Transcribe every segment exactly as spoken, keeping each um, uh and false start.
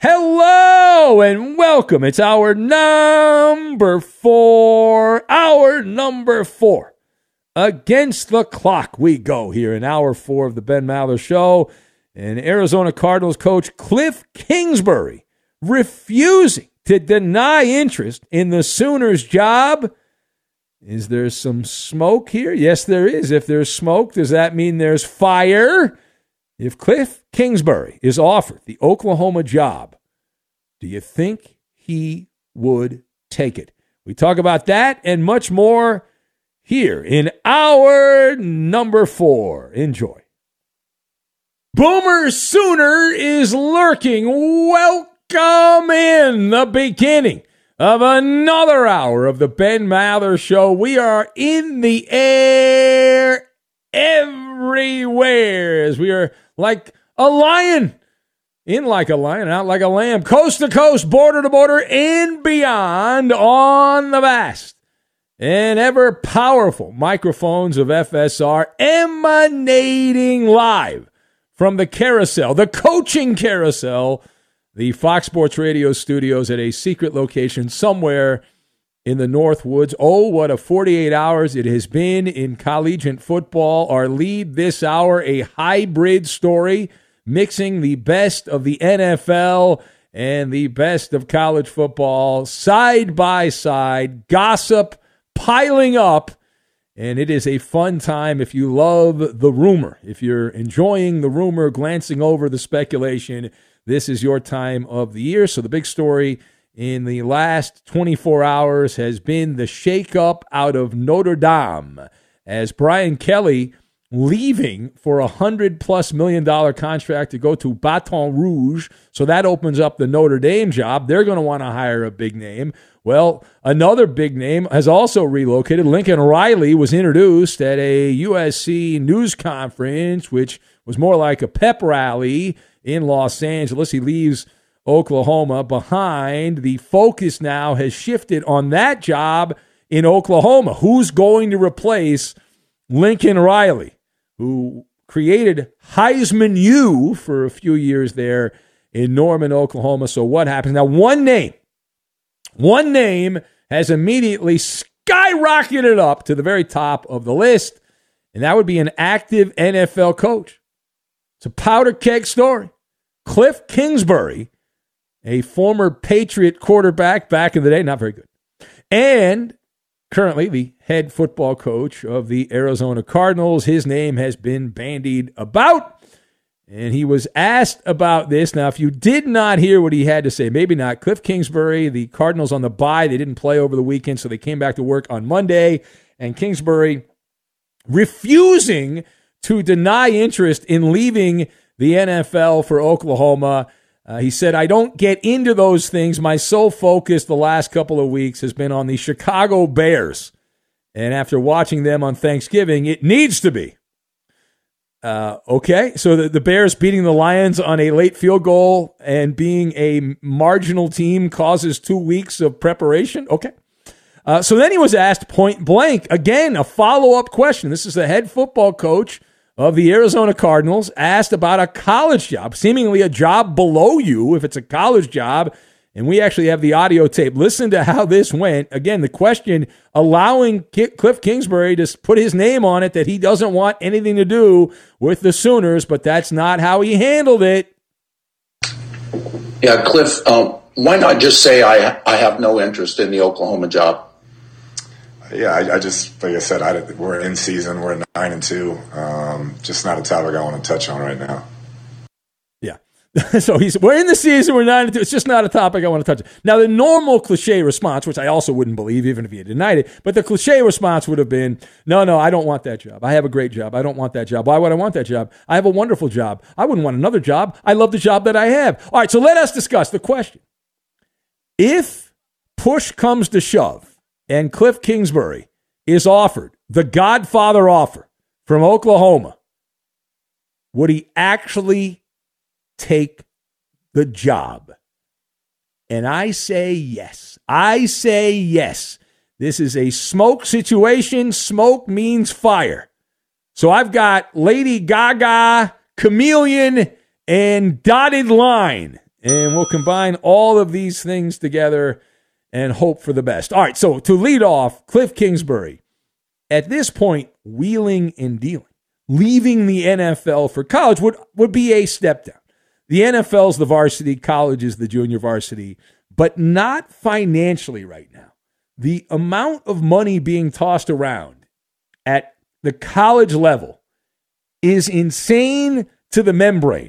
Hello and welcome. It's our number four, our number four. Against the clock we go here in hour four of the Ben Maller Show. And Arizona Cardinals coach Cliff Kingsbury refusing to deny interest in the Sooners job. Is there some smoke here? Yes, there is. If there's smoke, does that mean there's fire? If Cliff Kingsbury is offered the Oklahoma job, do you think he would take it? We talk about that and much more here in our number four. Enjoy. Boomer Sooner is lurking. Welcome in the beginning of another hour of the Ben Maller Show. We are in the air everywhere as we are like a lion, in like a lion, out like a lamb, coast to coast, border to border, and beyond on the vast and ever powerful microphones of F S R, emanating live from the carousel, the coaching carousel, the Fox Sports Radio studios at a secret location somewhere in the North Woods. Oh, what a forty-eight hours it has been in collegiate football. Our lead this hour, a hybrid story mixing the best of the N F L and the best of college football side by side, gossip piling up, and it is a fun time if you love the rumor. If you're enjoying the rumor, glancing over the speculation, this is your time of the year. So the big story in the last twenty-four hours has been the shakeup out of Notre Dame as Brian Kelly leaving for a hundred plus million dollar contract to go to Baton Rouge. So that opens up the Notre Dame job. They're going to want to hire a big name. Well, another big name has also relocated. Lincoln Riley was introduced at a U S C news conference, which was more like a pep rally in Los Angeles. He leaves Oklahoma behind. The focus now has shifted on that job in Oklahoma. Who's going to replace Lincoln Riley, who created Heisman U for a few years there in Norman, Oklahoma? So what happens? Now, one name, one name has immediately skyrocketed up to the very top of the list, and that would be an active N F L coach. It's a powder keg story. Cliff Kingsbury, a former Patriot quarterback back in the day, not very good, and currently the head football coach of the Arizona Cardinals. His name has been bandied about, and he was asked about this. Now, if you did not hear what he had to say, maybe not. Cliff Kingsbury, the Cardinals on the bye, they didn't play over the weekend, so they came back to work on Monday, and Kingsbury refusing to deny interest in leaving the N F L for Oklahoma. Uh, he said, I don't get into those things. My sole focus the last couple of weeks has been on the Chicago Bears. And after watching them on Thanksgiving, it needs to be. Uh, okay, so the, the Bears beating the Lions on a late field goal and being a marginal team causes two weeks of preparation? Okay. Uh, so then he was asked point blank, again, a follow-up question. This is the head football coach of the Arizona Cardinals, asked about a college job, seemingly a job below you if it's a college job, and we actually have the audio tape. Listen to how this went. Again, the question allowing Cliff Kingsbury to put his name on it that he doesn't want anything to do with the Sooners, but that's not how he handled it. Yeah, Cliff, um, why not just say I I have no interest in the Oklahoma job? Yeah, I, I just, like I said, I, we're in season. We're at nine and two. Um, just not a topic I want to touch on right now. Yeah. So he's, we're in the season. We're nine and two. It's just not a topic I want to touch. Now, the normal cliche response, which I also wouldn't believe even if he had denied it, but the cliche response would have been, no, no, I don't want that job. I have a great job. I don't want that job. Why would I want that job? I have a wonderful job. I wouldn't want another job. I love the job that I have. All right, so let us discuss the question. If push comes to shove, and Cliff Kingsbury is offered the Godfather offer from Oklahoma, would he actually take the job? And I say yes. I say yes. This is a smoke situation. Smoke means fire. So I've got Lady Gaga, Chameleon, and Dotted Line. And we'll combine all of these things together and hope for the best. All right, so to lead off, Cliff Kingsbury, at this point, wheeling and dealing. Leaving the N F L for college would, would be a step down. The N F L is the varsity, college is the junior varsity, but not financially right now. The amount of money being tossed around at the college level is insane to the membrane.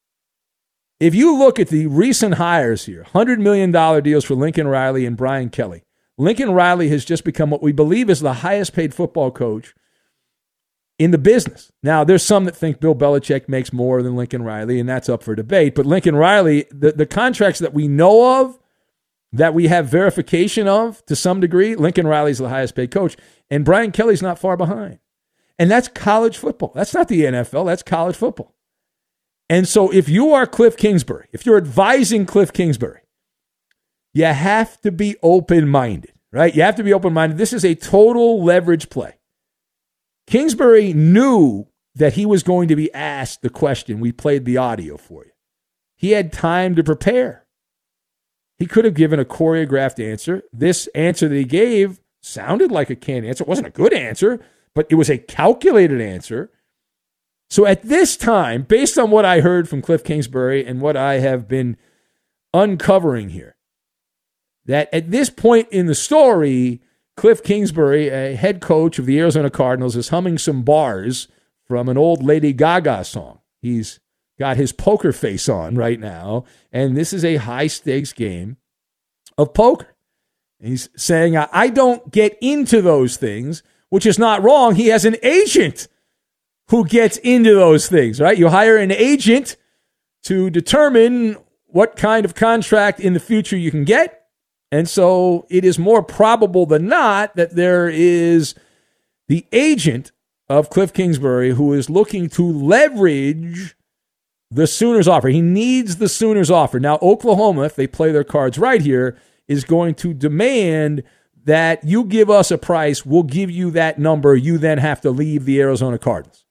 If you look at the recent hires here, one hundred million dollars deals for Lincoln Riley and Brian Kelly. Lincoln Riley has just become what we believe is the highest paid football coach in the business. Now, there's some that think Bill Belichick makes more than Lincoln Riley, and that's up for debate. But Lincoln Riley, the, the contracts that we know of, that we have verification of to some degree, Lincoln Riley's the highest paid coach, and Brian Kelly's not far behind. And that's college football. That's not the N F L. That's college football. And so if you are Cliff Kingsbury, if you're advising Cliff Kingsbury, you have to be open-minded, right? You have to be open-minded. This is a total leverage play. Kingsbury knew that he was going to be asked the question. We played the audio for you. He had time to prepare. He could have given a choreographed answer. This answer that he gave sounded like a canned answer. It wasn't a good answer, but it was a calculated answer. So at this time, based on what I heard from Cliff Kingsbury and what I have been uncovering here, that at this point in the story, Cliff Kingsbury, a head coach of the Arizona Cardinals, is humming some bars from an old Lady Gaga song. He's got his poker face on right now, and this is a high-stakes game of poker. He's saying, I don't get into those things, which is not wrong. He has an agent who gets into those things, right? You hire an agent to determine what kind of contract in the future you can get. And so it is more probable than not that there is the agent of Cliff Kingsbury who is looking to leverage the Sooners offer. He needs the Sooners offer. Now, Oklahoma, if they play their cards right here, is going to demand that you give us a price, we'll give you that number, you then have to leave the Arizona Cardinals.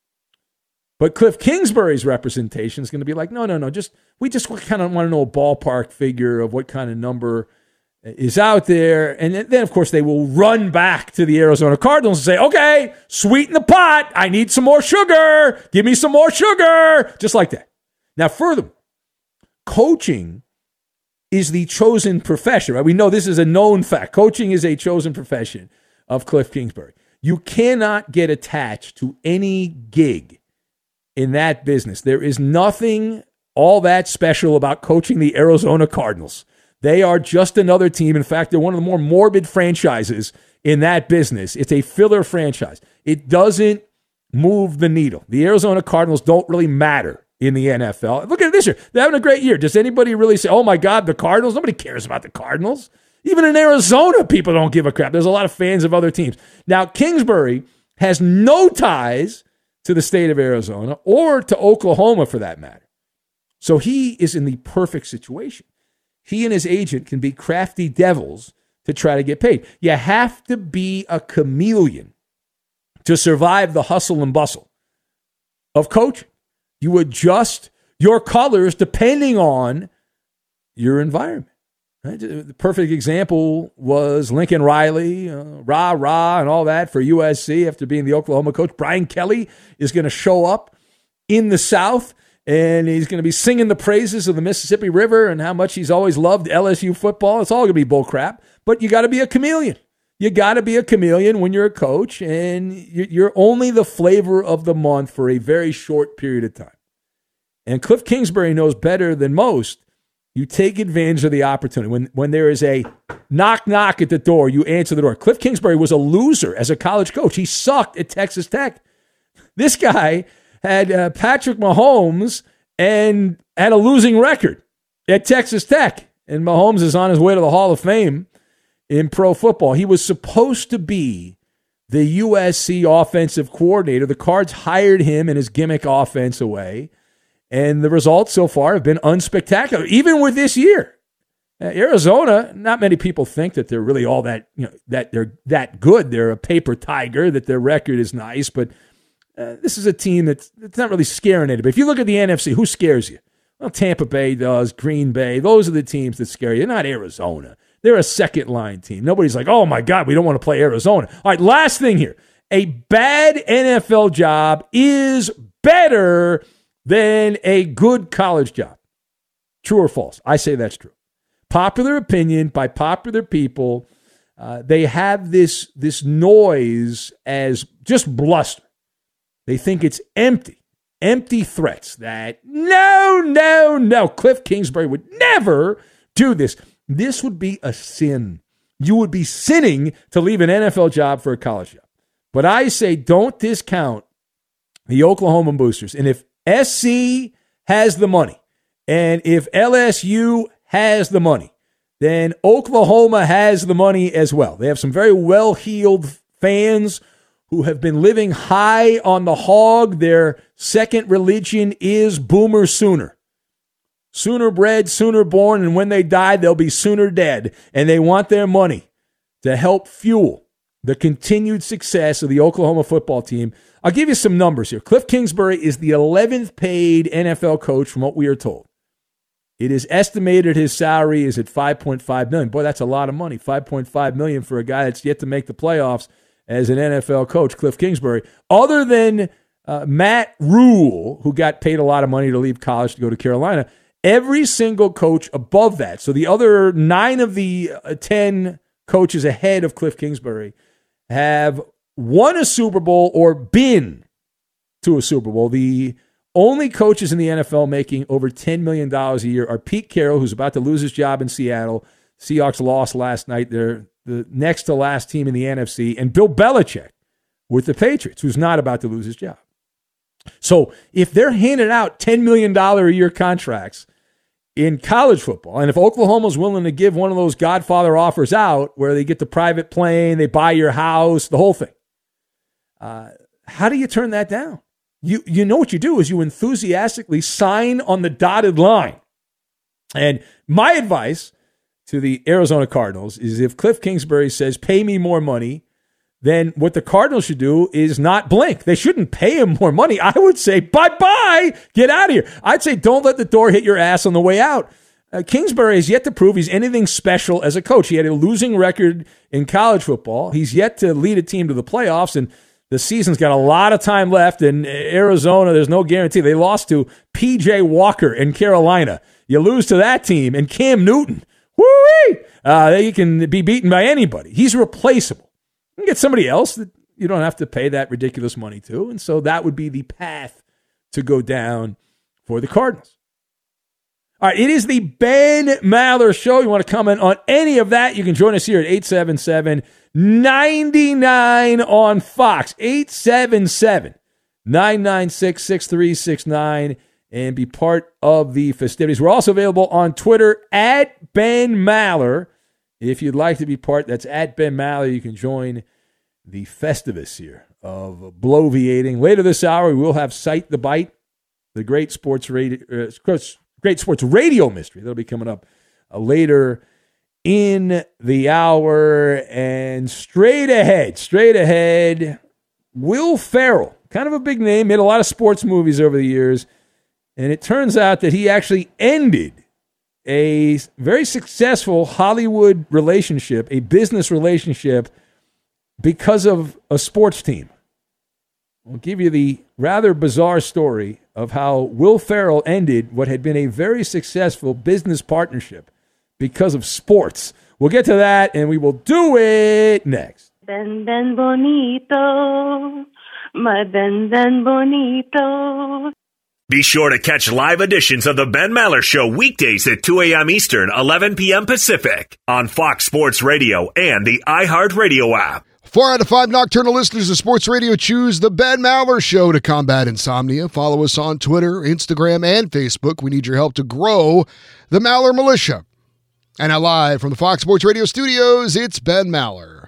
But Cliff Kingsbury's representation is going to be like, no, no, no, just we just kind of want to know a ballpark figure of what kind of number is out there. And then, of course, they will run back to the Arizona Cardinals and say, okay, sweeten the pot. I need some more sugar. Give me some more sugar. Just like that. Now, furthermore, coaching is the chosen profession, right? We know this is a known fact. Coaching is a chosen profession of Cliff Kingsbury. You cannot get attached to any gig in that business. There is nothing all that special about coaching the Arizona Cardinals. They are just another team. In fact, they're one of the more morbid franchises in that business. It's a filler franchise. It doesn't move the needle. The Arizona Cardinals don't really matter in the N F L. Look at it this year. They're having a great year. Does anybody really say, oh my God, the Cardinals? Nobody cares about the Cardinals. Even in Arizona, people don't give a crap. There's a lot of fans of other teams. Now, Kingsbury has no ties to the state of Arizona or to Oklahoma for that matter. So he is in the perfect situation. He and his agent can be crafty devils to try to get paid. You have to be a chameleon to survive the hustle and bustle of coaching. You adjust your colors depending on your environment. Right? The perfect example was Lincoln Riley, uh, rah, rah, and all that for U S C after being the Oklahoma coach. Brian Kelly is going to show up in the South, and he's going to be singing the praises of the Mississippi River and how much he's always loved L S U football. It's all going to be bull crap, but you got to be a chameleon. You got to be a chameleon when you're a coach, and you're only the flavor of the month for a very short period of time. And Cliff Kingsbury knows better than most. You take advantage of the opportunity. When when there is a knock, knock at the door, you answer the door. Cliff Kingsbury was a loser as a college coach. He sucked at Texas Tech. This guy had uh, Patrick Mahomes and had a losing record at Texas Tech. And Mahomes is on his way to the Hall of Fame in pro football. He was supposed to be the U S C offensive coordinator. The Cards hired him and his gimmick offense away. And the results so far have been unspectacular, even with this year. Uh, Arizona, not many people think that they're really all that, you know, that they're that good. They're a paper tiger, that their record is nice, but uh, this is a team that's, that's not really scaring anybody. If you look at the N F C, who scares you? Well, Tampa Bay does, Green Bay. Those are the teams that scare you. They're not Arizona. They're a second-line team. Nobody's like, oh, my God, we don't want to play Arizona. All right, last thing here. A bad N F L job is better than a good college job. True or false? I say that's true. Popular opinion by popular people, uh, they have this, this noise as just bluster. They think it's empty, empty threats that, no, no, no, Cliff Kingsbury would never do this. This would be a sin. You would be sinning to leave an N F L job for a college job. But I say don't discount the Oklahoma Boosters. And if S C has the money, and if L S U has the money, then Oklahoma has the money as well. They have some very well-heeled fans who have been living high on the hog. Their second religion is Boomer Sooner. Sooner bred, sooner born, and when they die, they'll be sooner dead. And they want their money to help fuel the continued success of the Oklahoma football team. I'll give you some numbers here. Cliff Kingsbury is the eleventh paid N F L coach from what we are told. It is estimated his salary is at five point five million dollars. Boy, that's a lot of money, five point five million dollars for a guy that's yet to make the playoffs as an N F L coach, Cliff Kingsbury. Other than uh, Matt Rule, who got paid a lot of money to leave college to go to Carolina, every single coach above that, so the other nine of the uh, ten coaches ahead of Cliff Kingsbury, have won a Super Bowl or been to a Super Bowl. The only coaches in the N F L making over ten million dollars a year are Pete Carroll, who's about to lose his job in Seattle. Seahawks lost last night. They're the next to last team in the N F C. And Bill Belichick with the Patriots, who's not about to lose his job. So if they're handing out ten million dollars a year contracts in college football, and if Oklahoma's willing to give one of those Godfather offers out where they get the private plane, they buy your house, the whole thing, uh, how do you turn that down? You you know what you do is you enthusiastically sign on the dotted line. And my advice to the Arizona Cardinals is if Cliff Kingsbury says, pay me more money, then what the Cardinals should do is not blink. They shouldn't pay him more money. I would say, bye-bye, get out of here. I'd say don't let the door hit your ass on the way out. Uh, Kingsbury has yet to prove he's anything special as a coach. He had a losing record in college football. He's yet to lead a team to the playoffs, and the season's got a lot of time left. In Arizona, there's no guarantee. They lost to P J Walker in Carolina. You lose to that team, and Cam Newton, woo-wee, uh, he can be beaten by anybody. He's replaceable. You can get somebody else that you don't have to pay that ridiculous money to. And so that would be the path to go down for the Cardinals. All right, it is the Ben Maller Show. You want to comment on any of that, you can join us here at eight seven seven, nine nine on Fox. eight seven seven, nine nine six, six three six nine and be part of the festivities. We're also available on Twitter at Ben Maller. If you'd like to be part, that's at Ben Maller. You can join the Festivus here of bloviating. Later this hour, we will have Cite the Bite, the great sports radio, uh, great sports radio mystery. That'll be coming up uh, later in the hour. And straight ahead, straight ahead, Will Ferrell, kind of a big name, made a lot of sports movies over the years. And it turns out that he actually ended a very successful Hollywood relationship, a business relationship, because of a sports team. I'll give you the rather bizarre story of how Will Ferrell ended what had been a very successful business partnership because of sports. We'll get to that, and we will do it next. Ben Ben Bonito, my Ben Ben Bonito. Be sure to catch live editions of the Ben Maller Show weekdays at two a.m. Eastern, eleven p.m. Pacific on Fox Sports Radio and the iHeartRadio app. Four out of five nocturnal listeners of sports radio choose the Ben Maller Show to combat insomnia. Follow us on Twitter, Instagram, and Facebook. We need your help to grow the Maller Militia. And now live from the Fox Sports Radio studios, it's Ben Maller.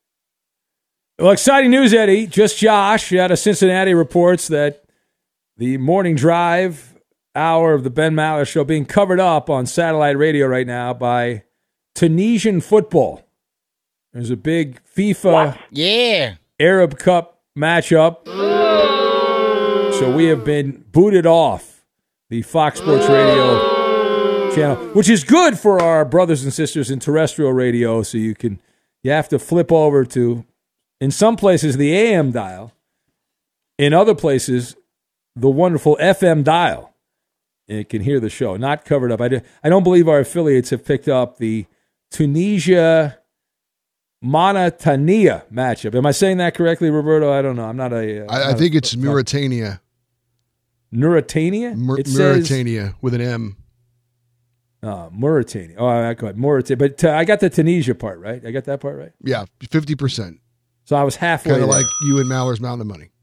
Well, exciting news, Eddie. Just Josh out of Cincinnati reports that the morning drive hour of the Ben Maller Show being covered up on satellite radio right now by Tunisian football. There's a big FIFA what? yeah. Arab Cup matchup. So we have been booted off the Fox Sports Radio channel, which is good for our brothers and sisters in terrestrial radio. So you can you have to flip over to, in some places, the A M dial. In other places, the wonderful F M dial. And it can hear the show. Not covered up. I, do, I don't believe our affiliates have picked up the Tunisia Mauritania matchup. Am I saying that correctly, Roberto? I don't know. I'm not a. Uh, I, I think a, it's Mauritania. Mauritania? Mur- it Mauritania says, with an M. Uh, Mauritania. Oh, I got Mauritania. But uh, I got the Tunisia part right. I got that part right. Yeah, fifty percent. So I was halfway. Kind of like you and Maller's Mountain of Money.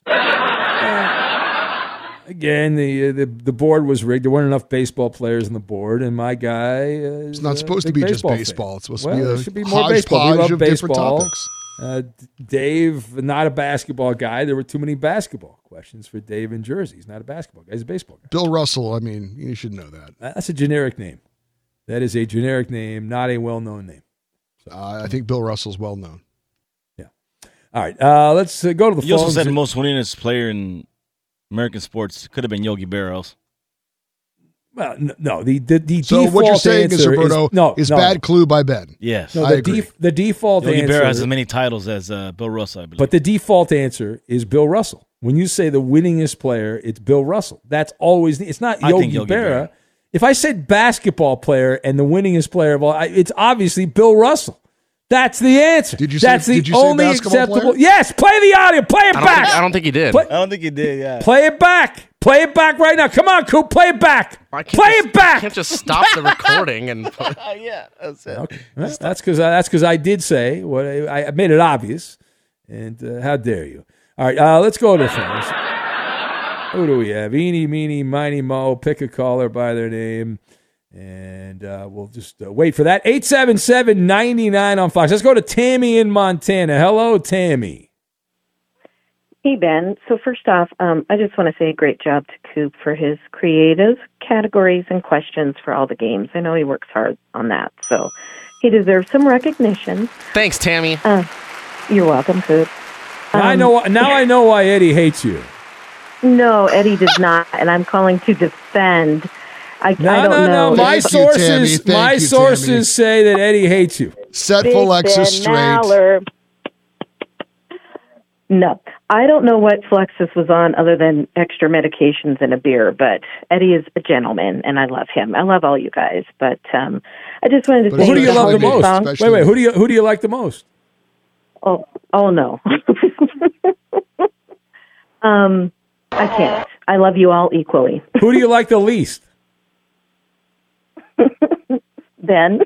Again, the, the the board was rigged. There weren't enough baseball players on the board, and my guy uh, it's not supposed to be just baseball. Fan. It's supposed well, to be a it should be more baseball. We love of baseball. Different topics. Uh, Dave, not a basketball guy. There were too many basketball questions for Dave in Jersey. He's not a basketball guy. He's a baseball guy. Bill Russell, I mean, you should know that. That's a generic name. That is a generic name, not a well-known name. So, uh, I think Bill Russell's well-known. Yeah. All right, uh, let's uh, go to the you phones. You also said the most winningest player in American sports could have been Yogi Berra. Well, no, no the, the, the so default what you're saying is, Roberto, is, no, is no. bad clue by Ben. Yes. No, I the, agree. def, the default Yogi answer. Berra has as many titles as uh, Bill Russell, I believe. But the default answer is Bill Russell. When you say the winningest player, it's Bill Russell. That's always, it's not Yogi, Yogi Berra. Berra. If I said basketball player and the winningest player of all, it's obviously Bill Russell. That's the answer. Did you say, That's the did you only say basketball acceptable. player? Yes, play the audio. Play it I back. Think, I don't think he did. Play, I don't think he did, yeah. Play it back. Play it back right now. Come on, Coop. Play it back. I can't Play just, it back. I can't just stop the recording and. yeah, that's it. Okay. Well, that's because that's because I did say what I, I made it obvious, and uh, how dare you? All right, uh, let's go to the phones. Who do we have? Eeny, meeny, miny, mo. Pick a caller by their name, and uh, we'll just uh, wait for that. eight seven seven, nine nine on Fox. Let's go to Tammy in Montana. Hello, Tammy. Hey, Ben. So first off, um, I just want to say great job to Coop for his creative categories and questions for all the games. I know he works hard on that, so he deserves some recognition. Thanks, Tammy. Uh, you're welcome, Coop. Um, I know. Now I know why Eddie hates you. No, Eddie does not, and I'm calling to defend. I, no, I don't no, know. no. My Thank you, sources, Tammy. my you, sources Tammy. say that Eddie hates you. Set Big Flexus Ben straight. Maller. No, I don't know what Flexus was on other than extra medications and a beer, but Eddie is a gentleman, and I love him. I love all you guys, but um, I just wanted to But say... Who do you love the most? Song, Wait, wait. Who do you who do you like the most? oh, oh no. um, I can't. I love you all equally. Who do you like the least? Ben?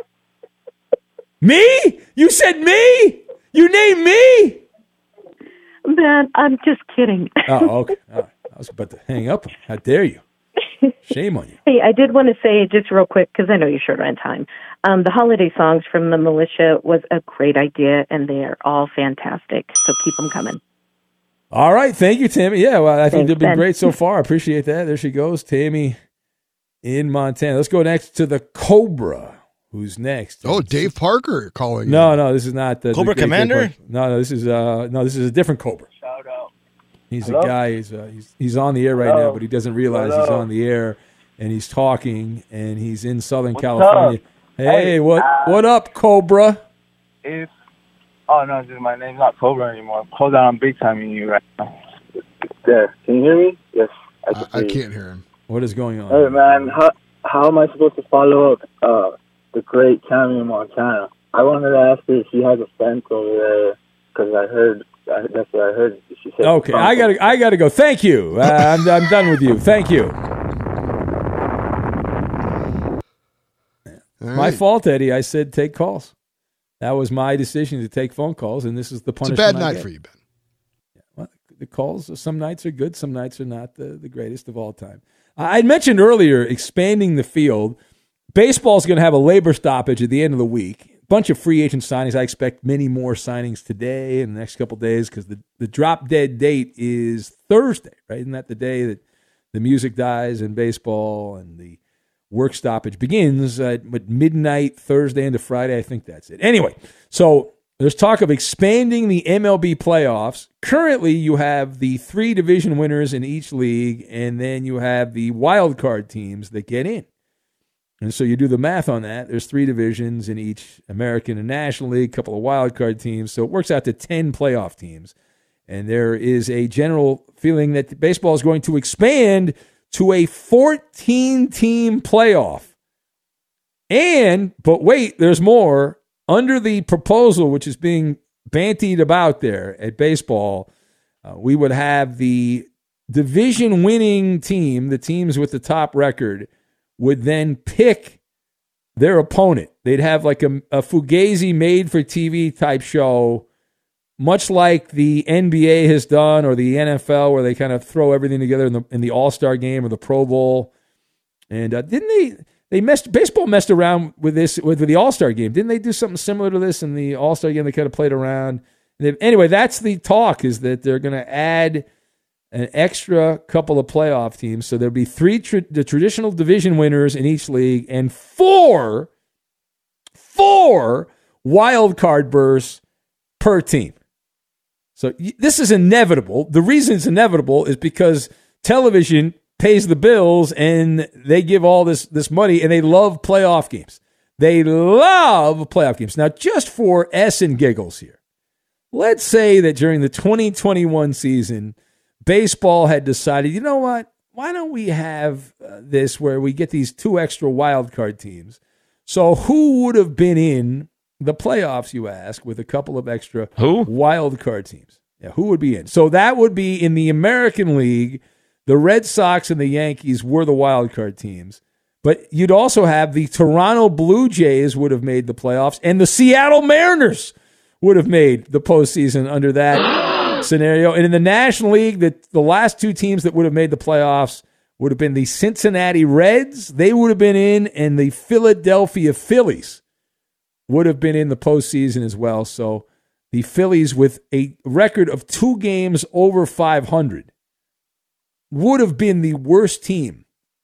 Me? You said me? You named me? Ben, I'm just kidding. Oh, okay. All right. I was about to hang up. How dare you? Shame on you. Hey, I did want to say just real quick, because I know you're short on time. Um, the holiday songs from the militia was a great idea, and they are all fantastic. So keep them coming. All right. Thank you, Tammy. Yeah, well, I think Thanks, they've been Ben. great so far. I appreciate that. There she goes, Tammy in Montana. Let's go next to the Cobra. Who's next? Oh, Dave Parker calling. No, no, this is not the Cobra the, Commander? No, no, this is uh, no, this is a different Cobra. Shout out. He's Hello? a guy. He's, uh, he's he's on the air right Hello? now, but he doesn't realize he's Hello? on the air, and he's talking, and he's in Southern What's California. up? Hey, Hey, what uh, what up, Cobra? If oh no, dude, my name's not Cobra anymore. Hold on, I'm big timing you right now. There, can you hear me? Yes, I can. I, I hear you. can't hear him. What is going on? Hey man, how how am I supposed to follow up uh, the great Tammy in Montana? I wanted to ask her if she has a fence over there because I heard I, that's what I heard. She said. Okay, I gotta I gotta go. Thank you. Uh, I'm I'm done with you. Thank you. All My right. fault, Eddie. I said take calls. That was my decision to take phone calls, and this is the It's a punishment. bad I night get. for you, Ben. Well, the calls, some nights are good, some nights are not the, the greatest of all time. I mentioned earlier expanding the field. Baseball is going to have a labor stoppage at the end of the week. A bunch of free agent signings. I expect many more signings today and the next couple of days because the, the drop dead date is Thursday, right? Isn't that the day that the music dies in baseball and the work stoppage begins at midnight Thursday into Friday? I think that's it. Anyway, so There's talk of expanding the M L B playoffs. Currently, you have the three division winners in each league, and then you have the wild card teams that get in. And so you do the math on that. There's three divisions in each American and National League, a couple of wild card teams. So it works out to ten playoff teams. And there is a general feeling that baseball is going to expand to a fourteen-team playoff. And, but wait, there's more. Under the proposal, which is being bantied about there at baseball, uh, we would have the division-winning team, the teams with the top record, would then pick their opponent. They'd have like a, a Fugazi made-for-T V type show, much like the N B A has done or the N F L, where they kind of throw everything together in the in the All-Star game or the Pro Bowl. And uh, didn't they... They messed baseball messed around with this with, with the All-Star game. Didn't they do something similar to this in the All-Star game? They kind of played around. They, anyway, that's the talk, is that they're going to add an extra couple of playoff teams. So there'll be three tra- the traditional division winners in each league and four, four wild card berths per team. So y- this is inevitable. The reason it's inevitable is because television pays the bills, and they give all this, this money, and they love playoff games. They love playoff games. Now, just for S and giggles here, let's say that during the twenty twenty-one season, baseball had decided, you know what, why don't we have uh, this where we get these two extra wild card teams? So who would have been in the playoffs, you ask, with a couple of extra who? wild card teams? Yeah, who would be in? So that would be in the American League. The Red Sox and the Yankees were the wild card teams. But you'd also have the Toronto Blue Jays would have made the playoffs, and the Seattle Mariners would have made the postseason under that scenario. And in the National League, the, the last two teams that would have made the playoffs would have been the Cincinnati Reds. They would have been in, and the Philadelphia Phillies would have been in the postseason as well. So the Phillies, with a record of two games over five hundred, would have been the worst team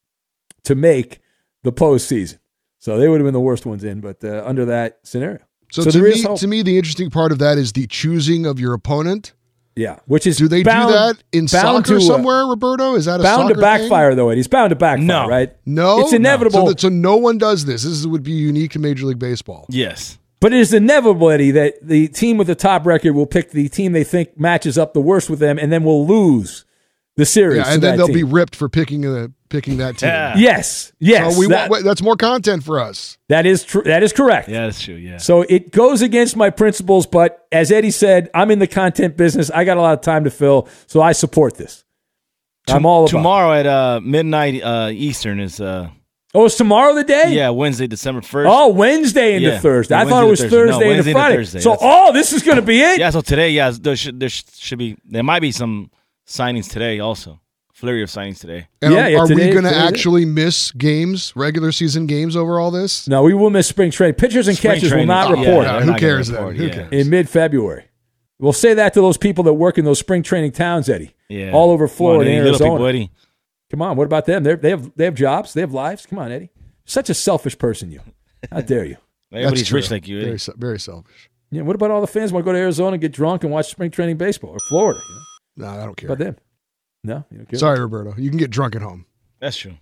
to make the postseason. So they would have been the worst ones in, but uh, under that scenario. So, so to, there me, is hope. to me, the interesting part of that is the choosing of your opponent. Yeah, which is do they bound, do that in soccer to, somewhere, Roberto? Is that a bound soccer to backfire thing? though? Eddie, it's bound to backfire, no. right? No, it's inevitable. No. So, that, so no one does this. This would be unique to Major League Baseball. Yes. But it is inevitable, Eddie, that the team with the top record will pick the team they think matches up the worst with them, and then will lose the series. Yeah, and then they'll team. be ripped for picking a, picking that team. Yeah. Yes, yes. So we that, want, that's more content for us. That is true. That is correct. Yeah, that's true. Yeah. So it goes against my principles, but as Eddie said, I'm in the content business. I got a lot of time to fill, so I support this. T- I'm all about tomorrow at uh, midnight uh, Eastern is. Uh, oh, it's tomorrow the day? Yeah, Wednesday, December first. Oh, Wednesday into yeah. Thursday. Yeah, I thought it was Thursday. Thursday no, into Friday. Thursday. So, That's, oh, this is going to be it? Yeah, so today, yeah, there should, there should be, there might be some signings today also. Flurry of signings today. And yeah, are, yeah, are today, we going to today, actually miss games, regular season games over all this? No, we will miss spring training. Pitchers and Spring catchers training. will not Oh, report yeah, who not cares gonna then? report, Who yeah. cares? in mid-February. We'll say that to those people that work in those spring training towns, Eddie. Yeah. All over Florida Come on, and Eddie, little Arizona. people, Eddie. Come on, what about them? They're, they have they have jobs. They have lives. Come on, Eddie. Such a selfish person, you. How dare you? Everybody's true. rich like you, Eddie. Very, se- very selfish. Yeah. What about all the fans who want to go to Arizona and get drunk and watch spring training baseball or Florida? You know? No, I don't care. What about them? No, you don't care. Sorry, Roberto. You can get drunk at home. That's true.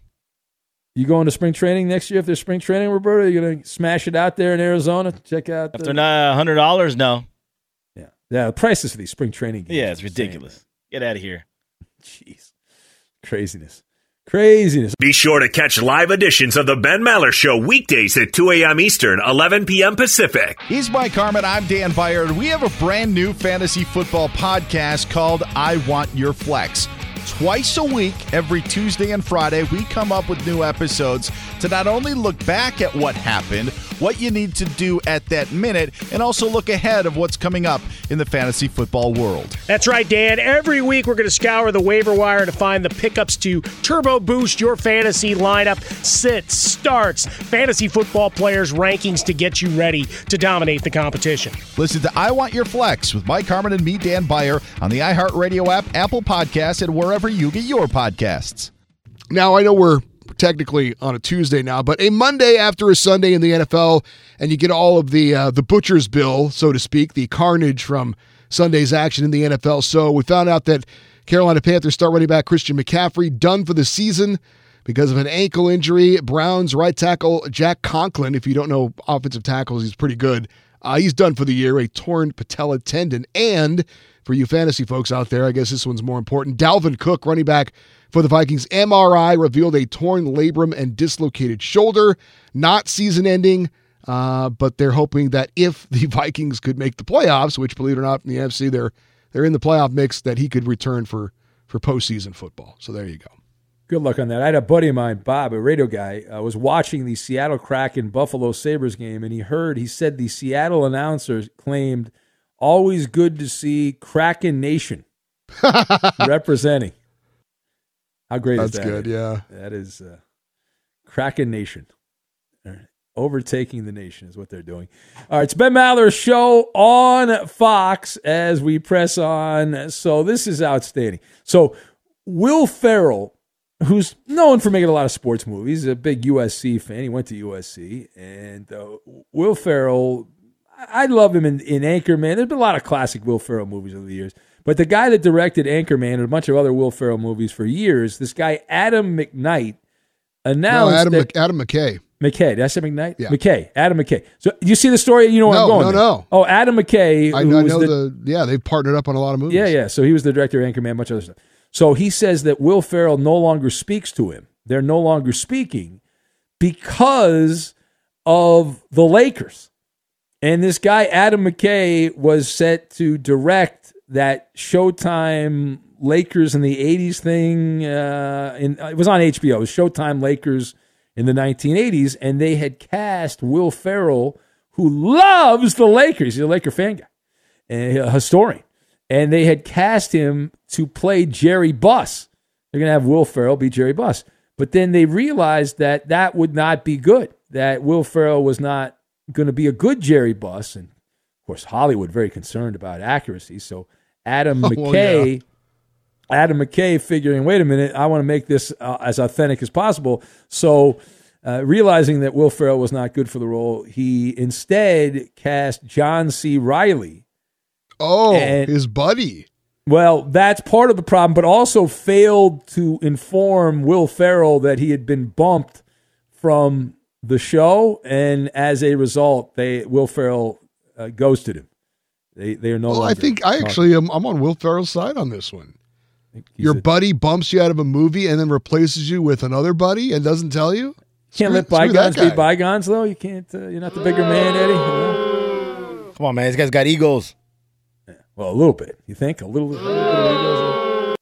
You going to spring training next year? If there's spring training, Roberto, you gonna smash it out there in Arizona? Check out. If The, they're not one hundred dollars, no. yeah, yeah. The prices for these spring training games. Yeah, it's is insane. ridiculous. Get out of here. Jeez, craziness, craziness. Be sure to catch live editions of the Ben Maller Show weekdays at two a.m. Eastern, eleven p.m. Pacific. He's Mike Harmon. I'm Dan Byard. We have a brand new fantasy football podcast called I Want Your Flex. Twice a week, every Tuesday and Friday, we come up with new episodes to not only look back at what happened, what you need to do at that minute, and also look ahead of what's coming up in the fantasy football world. That's right, Dan. Every week we're going to scour the waiver wire to find the pickups to turbo boost your fantasy lineup, sits, starts, fantasy football players' rankings to get you ready to dominate the competition. Listen to I Want Your Flex with Mike Harmon and me, Dan Byer, on the iHeartRadio app, Apple Podcasts, and wherever you get your podcasts. Now, I know we're technically on a Tuesday now, but a Monday after a Sunday in the N F L, and you get all of the uh, the butcher's bill, so to speak, the carnage from Sunday's action in the N F L. So we found out that Carolina Panthers star running back Christian McCaffrey done for the season because of an ankle injury. Browns right tackle Jack Conklin, if you don't know offensive tackles, he's pretty good. Uh, he's done for the year, a torn patella tendon. And for you fantasy folks out there, I guess this one's more important. Dalvin Cook, running back for the Vikings, M R I revealed a torn labrum and dislocated shoulder. Not season-ending, uh, but they're hoping that if the Vikings could make the playoffs, which, believe it or not, in the N F C, they're they're in the playoff mix, that he could return for, for postseason football. So there you go. Good luck on that. I had a buddy of mine, Bob, a radio guy, uh, was watching the Seattle Kraken Buffalo Sabres game, and he heard, he said the Seattle announcers claimed, always good to see Kraken Nation representing. How great That's is that? That's good, yeah. That is uh, Kraken Nation. Overtaking the nation is what they're doing. All right, it's Ben Maller's show on Fox as we press on. So this is outstanding. So Will Ferrell, who's known for making a lot of sports movies, a big U S C fan. He went to U S C. And uh, Will Ferrell, I love him in, in Anchorman. There's been a lot of classic Will Ferrell movies over the years. But the guy that directed Anchorman and a bunch of other Will Ferrell movies for years, this guy Adam McKnight, announced no, Adam, that, Mc, Adam McKay. McKay. Did I say McKnight? Yeah. McKay. Adam McKay. So you see the story? You know where no, I'm going. No, there. no, Oh, Adam McKay. I, I know the, the, yeah, they've partnered up on a lot of movies. Yeah, yeah. So he was the director of Anchorman, much other stuff. So he says that Will Ferrell no longer speaks to him. They're no longer speaking because of the Lakers. And this guy, Adam McKay, was set to direct that Showtime Lakers in the eighties thing. Uh, in, it was on H B O. It was Showtime Lakers in the nineteen eighties, and they had cast Will Ferrell, who loves the Lakers. He's a Laker fan guy, and a historian. And they had cast him to play Jerry Buss. They're going to have Will Ferrell be Jerry Buss. But then they realized that that would not be good, that Will Ferrell was not going to be a good Jerry Buss. And, of course, Hollywood very concerned about accuracy. So Adam McKay... Oh, yeah. Adam McKay figuring, wait a minute, I want to make this uh, as authentic as possible. So uh, realizing that Will Ferrell was not good for the role, he instead cast John C. Reilly. Oh, and, his buddy. Well, that's part of the problem, but also failed to inform Will Ferrell that he had been bumped from the show. And as a result, they Will Ferrell uh, ghosted him. They, they are no well, longer. I think I actually am I'm on Will Ferrell's side on this one. Your a, buddy bumps you out of a movie and then replaces you with another buddy and doesn't tell you? Can't let bygones be bygones, though. You can't. Uh, you're not the bigger man, Eddie. You know? Come on, man. This guy's got egos. Yeah, well, a little bit. You think a little, a little bit of egos?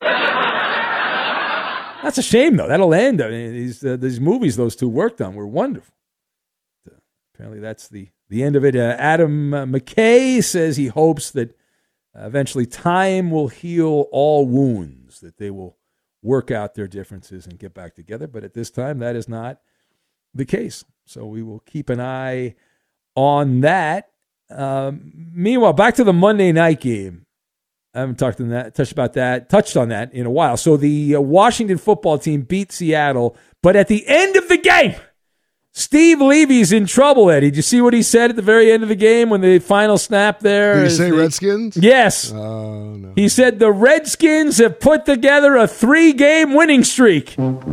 That's a shame, though. That'll end. I mean, these uh, these movies those two worked on were wonderful. Uh, apparently, that's the the end of it. Uh, Adam uh, McKay says he hopes that uh, eventually time will heal all wounds, that they will work out their differences and get back together. But at this time, that is not the case. So we will keep an eye on that. Um, meanwhile, back to the Monday night game. I haven't talked on that, touched about that, touched on that in a while. So the uh, Washington football team beat Seattle, but at the end of the game, Steve Levy's in trouble, Eddie. Did you see what he said at the very end of the game when the final snap there? Did he say the, Redskins? Yes. Oh, no. He said the Redskins have put together a three-game winning streak.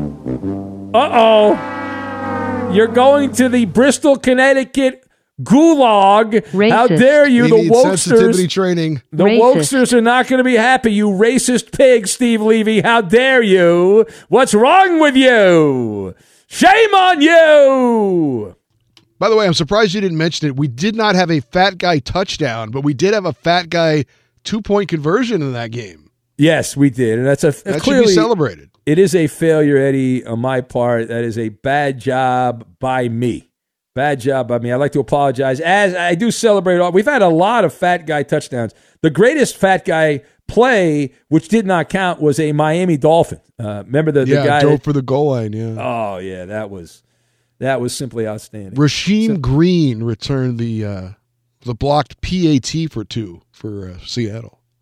Uh-oh. You're going to the Bristol, Connecticut gulag. Racist. How dare you, he the needs wokesters. Sensitivity training. The Racist. wokesters are not going to be happy, you racist pig, Steve Levy. How dare you? What's wrong with you? Shame on you! By the way, I'm surprised you didn't mention it. We did not have a fat guy touchdown, but we did have a fat guy two-point conversion in that game. Yes, we did. And that's a that clearly, should be celebrated. It is a failure, Eddie, on my part. That is a bad job by me. Bad job by me. I'd like to apologize. As I do celebrate all, we've had a lot of fat guy touchdowns. The greatest fat guy play, which did not count, was a Miami Dolphin. Uh, remember the, yeah, the guy dove that, for the goal line. Yeah. Oh yeah, that was that was simply outstanding. Rasheem so, Green returned the uh, the blocked P A T for two for uh, Seattle.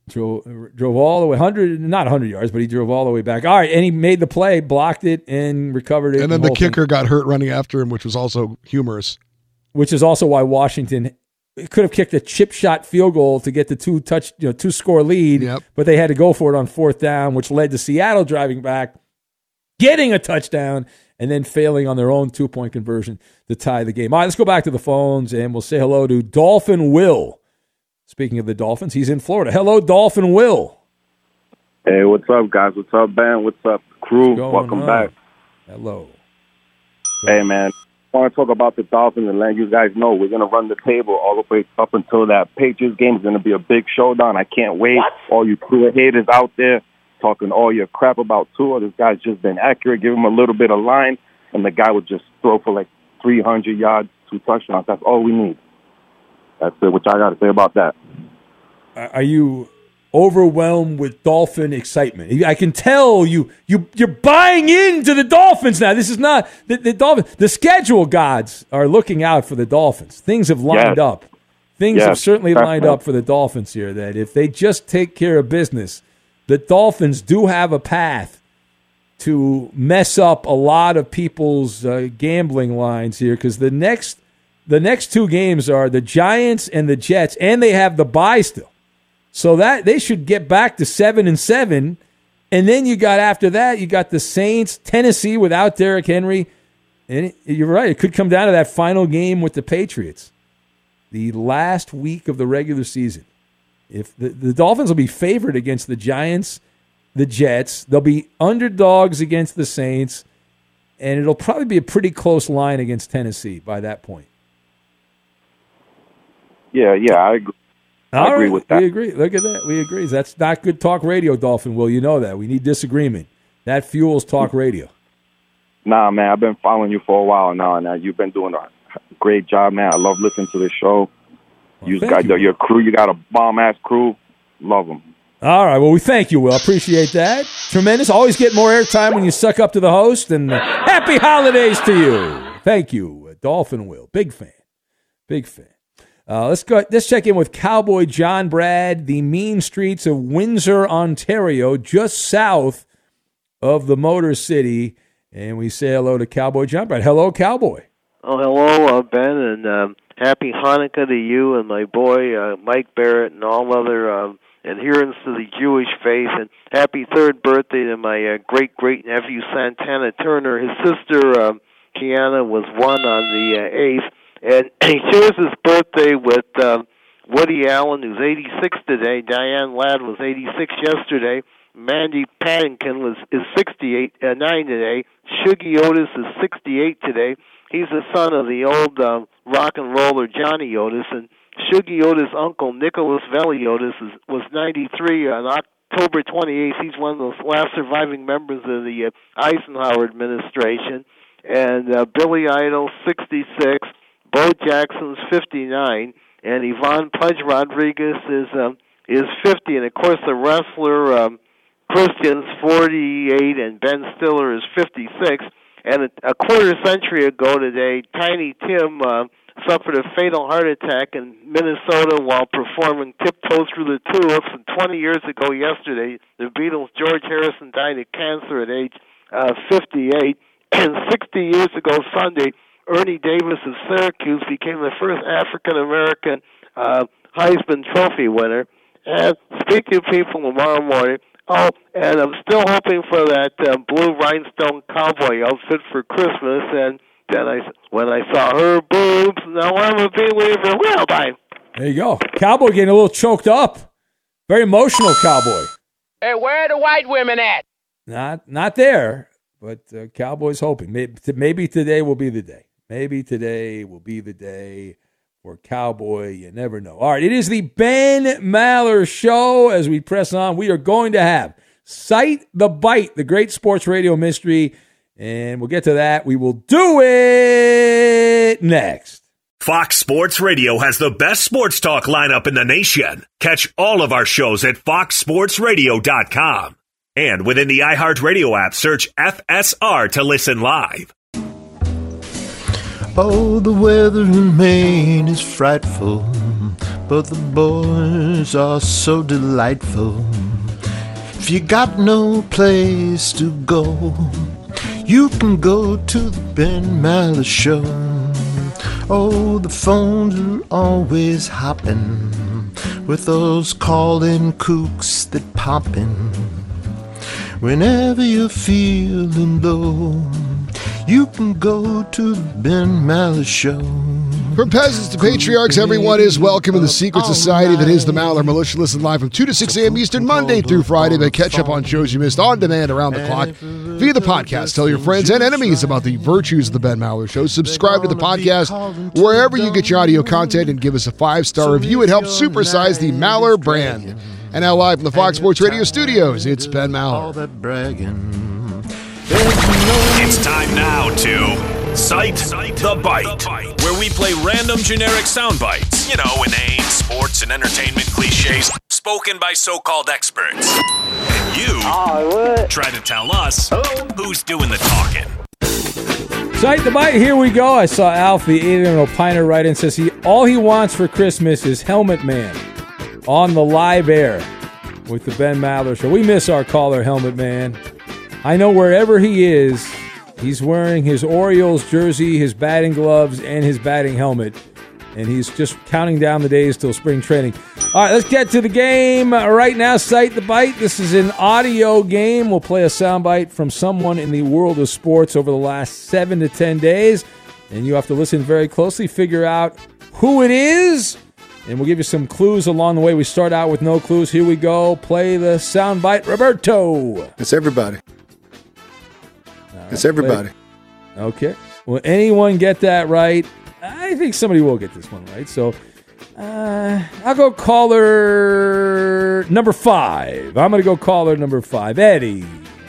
Drove, drove all the way, one hundred, not one hundred yards, but he drove all the way back. All right, and he made the play, blocked it, and recovered it. And then the kicker got hurt running after him, which was also humorous. Which is also why Washington could have kicked a chip shot field goal to get the two touch, you know, two score lead, yep. but they had to go for it on fourth down, which led to Seattle driving back, getting a touchdown, and then failing on their own two-point conversion to tie the game. All right, let's go back to the phones, and we'll say hello to Dolphin Will. Speaking of the Dolphins, he's in Florida. Hello, Dolphin Will. Hey, what's up, guys? What's up, Ben? What's up, crew? Welcome on? back. Hello. Hey, man. I want to talk about the Dolphins and let you guys know we're going to run the table all the way up until that Patriots game. It's going to be a big showdown. I can't wait. What? All you Tua haters out there talking all your crap about Tua. This guy's just been accurate. Give him a little bit of line, and the guy would just throw for like three hundred yards, two touchdowns. That's all we need. That's it, what I got to say about that. Are you overwhelmed with Dolphin excitement? I can tell you, you, you're buying into the Dolphins now. This is not the, the Dolphins. The schedule gods are looking out for the Dolphins. Things have lined yes. up. Things yes. have certainly That's lined right. up for the Dolphins here, that if they just take care of business, the Dolphins do have a path to mess up a lot of people's uh, gambling lines here, because the next the next two games are the Giants and the Jets, and they have the bye still. So that they should get back to seven and seven, and then you got after that you got the Saints, Tennessee without Derrick Henry, and it, you're right, it could come down to that final game with the Patriots, the last week of the regular season. If the, the Dolphins will be favored against the Giants, the Jets, they'll be underdogs against the Saints, and it'll probably be a pretty close line against Tennessee by that point. Yeah, yeah, I agree. I All agree right, with that. We agree. Look at that. We agree. That's not good talk radio, Dolphin Will. You know that. We need disagreement. That fuels talk radio. Nah, man, I've been following you for a while now, and uh, you've been doing a great job, man. I love listening to this show. Well, you thank got you. your crew. You got a bomb-ass crew. Love them. All right. Well, we thank you, Will. Appreciate that. Tremendous. Always get more airtime when you suck up to the host. And uh, happy holidays to you. Thank you, uh, Dolphin Will. Big fan. Big fan. Uh, let's go. Let's check in with Cowboy John Brad, the mean streets of Windsor, Ontario, just south of the Motor City. And we say hello to Cowboy John Brad. Hello, Cowboy. Oh, hello, uh, Ben, and um, happy Hanukkah to you and my boy uh, Mike Barrett and all other um, adherents to the Jewish faith. And happy third birthday to my uh, great-great-nephew Santana Turner. His sister, uh, Kiana, was one on the uh, eighth. And he shares his birthday with um, Woody Allen, who's eighty-six today. Diane Ladd was eighty-six yesterday. Mandy Patinkin was is sixty-eight, uh, nine today. Shuggy Otis is sixty-eight today. He's the son of the old um, rock and roller Johnny Otis. And Shuggy Otis' uncle, Nicholas Valley Otis, is, was ninety-three on October twenty-eighth. He's one of those last surviving members of the uh, Eisenhower administration. And uh, Billy Idol, sixty-six. Bo Jackson's fifty-nine, and Yvonne Pudge Rodriguez is um, is fifty, and of course the wrestler um, Christian's forty-eight, and Ben Stiller is fifty-six. And a, a quarter century ago today, Tiny Tim uh, suffered a fatal heart attack in Minnesota while performing Tiptoe Through the Tulips. And twenty years ago yesterday, the Beatles' George Harrison died of cancer at age uh, fifty-eight. And sixty years ago Sunday, Ernie Davis of Syracuse became the first African-American uh, Heisman Trophy winner. And speak to people tomorrow morning. Oh, and I'm still hoping for that uh, blue rhinestone cowboy outfit for Christmas. And then I, when I saw her boobs, now I'm a believer. Well, bye. There you go. Cowboy getting a little choked up. Very emotional, Cowboy. Hey, where are the white women at? Not not there, but uh, Cowboy's hoping. Maybe, maybe today will be the day. Maybe today will be the day for Cowboy. You never know. All right, it is the Ben Maller Show. As we press on, we are going to have Cite the Bite, the great sports radio mystery, and we'll get to that. We will do it next. Fox Sports Radio has the best sports talk lineup in the nation. Catch all of our shows at fox sports radio dot com. And within the iHeartRadio app, search F S R to listen live. Oh, the weather in Maine is frightful, but the boys are so delightful. If you got no place to go, you can go to the Ben Maller Show. Oh, the phones are always hopping with those call-in kooks that poppin'. Whenever you're feeling low, you can go to the Ben Maller Show. From peasants to patriarchs, everyone is welcome in the secret society that is the Maller Militia. Listen live from two to six a.m. Eastern, Monday through Friday. But catch up on shows you missed on demand around the clock via the podcast. Tell your friends and enemies about the virtues of the Ben Maller Show. Subscribe to the podcast wherever you get your audio content and give us a five-star review. It helps supersize the Maller brand. And now live from the Fox Sports Radio studios, it's Ben Maller. It's time now to Cite the Bite, where we play random generic sound bites. You know, inane sports and entertainment cliches spoken by so-called experts. And you oh, try to tell us who's doing the talking. Cite the Bite, here we go. I saw Alf, the alien opiner, write in, says he all he wants for Christmas is Helmet Man on the live air with the Ben Maller Show. We miss our caller, Helmet Man. I know wherever he is, he's wearing his Orioles jersey, his batting gloves, and his batting helmet. And he's just counting down the days till spring training. All right, let's get to the game right now. Cite the Bite. This is an audio game. We'll play a soundbite from someone in the world of sports over the last seven to ten days. And you have to listen very closely, figure out who it is, and we'll give you some clues along the way. We start out with no clues. Here we go. Play the soundbite. Roberto. It's everybody. It's everybody. Okay. Will anyone get that right? I think somebody will get this one right. So uh, I'll go caller number five. I'm going to go caller number five. Eddie.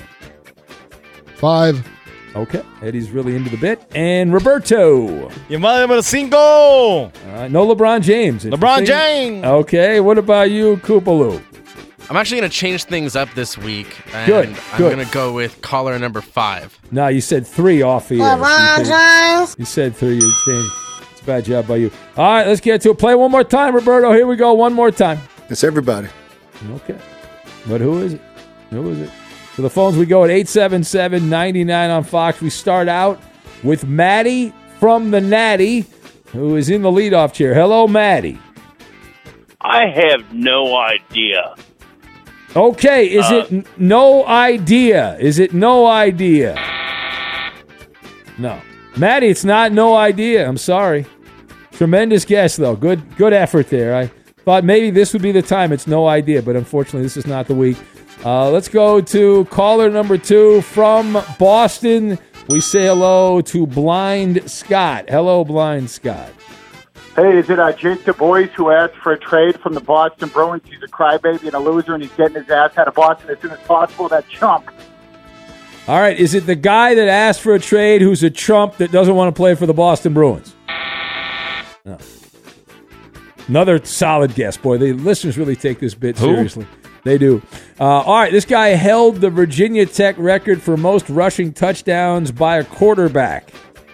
Five. Okay. Eddie's really into the bit. And Roberto. Your mother number cinco. Uh, no LeBron James. LeBron James. Okay. What about you, Koopaloo? I'm actually going to change things up this week. And Good, I'm good. going to go with caller number five. No, you said three off the air. LeBron You said- You said three. You changed. It's a bad job by you. All right, let's get to it. Play one more time, Roberto. Here we go. One more time. It's everybody. Okay. But who is it? Who is it? To the phones we go at eight seven seven, nine nine on Fox. We start out with Maddie from the Natty, who is in the leadoff chair. Hello, Maddie. I have no idea. Okay, is Uh, it n- no idea? Is it no idea? No. Maddie, it's not no idea. I'm sorry. Tremendous guess, though. Good good effort there. I thought maybe this would be the time. It's no idea, but unfortunately, this is not the week. Uh, let's go to caller number two from Boston. We say hello to Blind Scott. Hello, Blind Scott. Hey, is it uh, Jake Du Bois who asked for a trade from the Boston Bruins? He's a crybaby and a loser, and he's getting his ass out of Boston as soon as possible. That chump. All right, is it the guy that asked for a trade who's a chump that doesn't want to play for the Boston Bruins? No. Another solid guess, boy. The listeners really take this bit Who? seriously. They do. Uh, all right, this guy held the Virginia Tech record for most rushing touchdowns by a quarterback.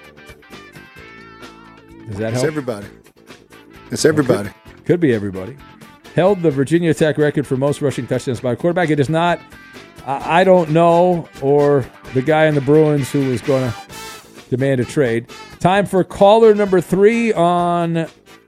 Does that It's help? everybody. It's everybody. Could, could be everybody. Held the Virginia Tech record for most rushing touchdowns by a quarterback. It is not, I, I don't know, or the guy in the Bruins who was going to demand a trade. Time for caller number three on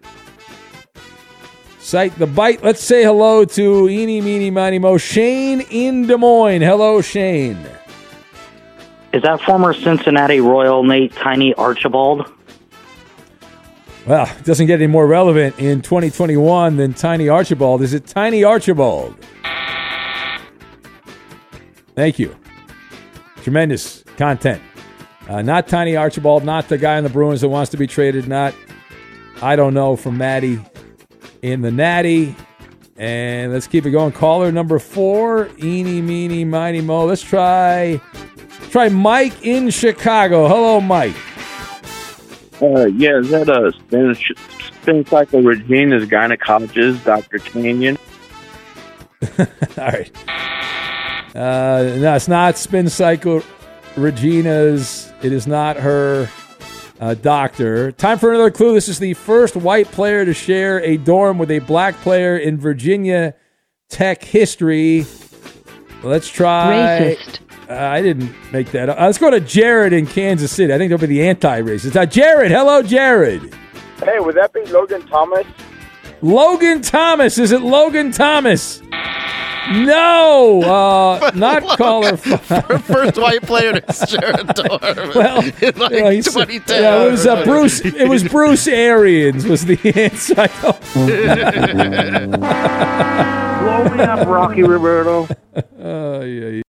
Cite the Bite. Let's say hello to Eeny, Meeny, Miny, Mo. Shane in Des Moines. Hello, Shane. Is that former Cincinnati Royal Nate Tiny Archibald? Well, it doesn't get any more relevant in twenty twenty-one than Tiny Archibald. Is it Tiny Archibald? Thank you. Tremendous content. Uh, not Tiny Archibald, not the guy in the Bruins that wants to be traded, not, I don't know, from Maddie in the Natty. And let's keep it going. Caller number four, Eeny, Meeny, Miny, Mo. Let's try, try Mike in Chicago. Hello, Mike. Uh, yeah, is that a spin, spin cycle Regina's gynecologist, Doctor Canyon? All right. Uh, no, it's not Spin Cycle Regina's. It is not her. uh, doctor. Time for another clue. This is the first white player to share a dorm with a black player in Virginia Tech history. Let's try. Racist. Uh, I didn't make that up. Uh, let's go to Jared in Kansas City. I think they'll be the anti-racist. Uh, Jared, hello, Jared. Hey, would that be Logan Thomas? Logan Thomas. Is it Logan Thomas? No, uh, not caller five. First white player to share a dorm. Well, in like you know, he's- twenty ten. yeah, it was uh, Bruce. It was Bruce Arians was the answer. Blow me up, Rocky Roberto. Oh yeah.